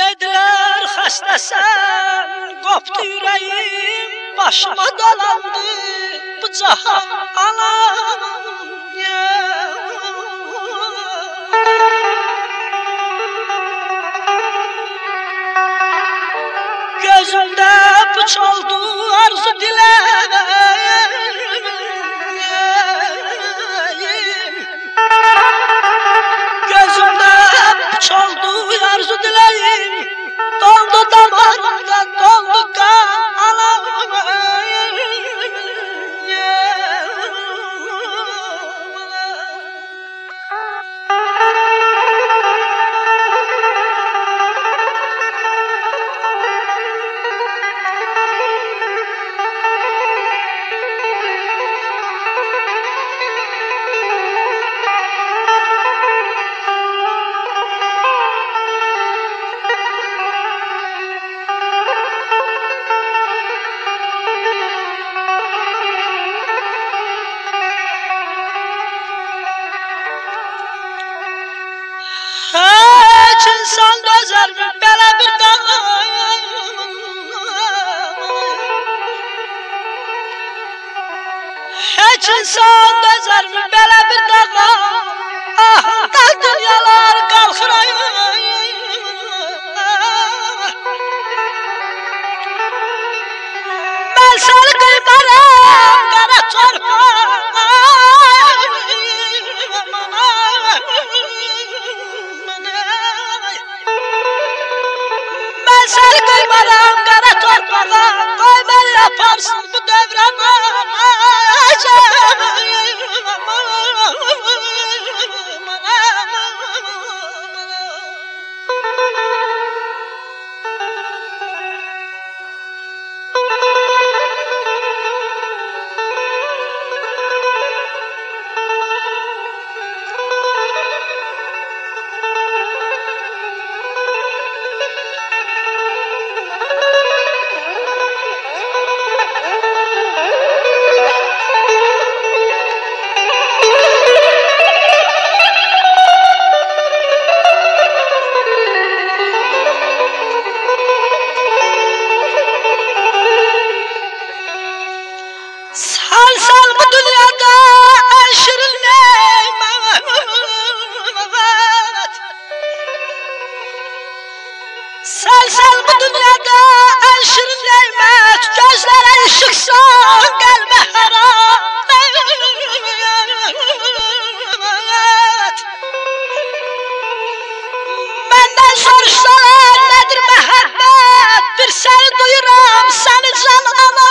Dediler hastasan, koptu yüreğim, başıma dolandı bu cahan anam ya. Gözümde puç oldu arzu dileğim, gözümde puç oldu arzu dileğim, doldu damarımda doldu kanım ya. Hiç insan dözer mi böyle bir dağa? Hiç insan dözer mi böyle bir dağa? Ah, dağ dünyalar kalkır ayağa. Ben seni kıymarım kara torpağa. Ben seni kıymarım kara torpağa, koy beni yaparsın bu devrana. Sal bu dünyada en şirin nimet, sal bu dünyada en şirin nimet, gözlere ışıksan kalbe haramet. Benden soruşsalar nedir mehabbet, bir seni duyuram seni canıma.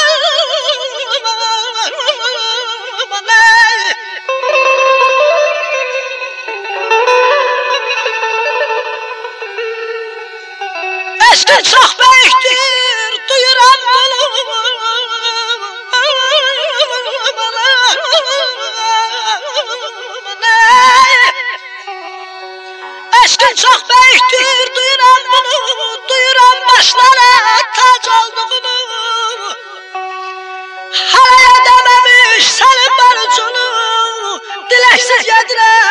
Eşkin çok büyüktür, duyuram bunu. Eşkin çok büyüktür, duyuram bunu. Duyuram başlara tac olduğunu. Hala ödememiş senin borcunu. Dileksiz yedire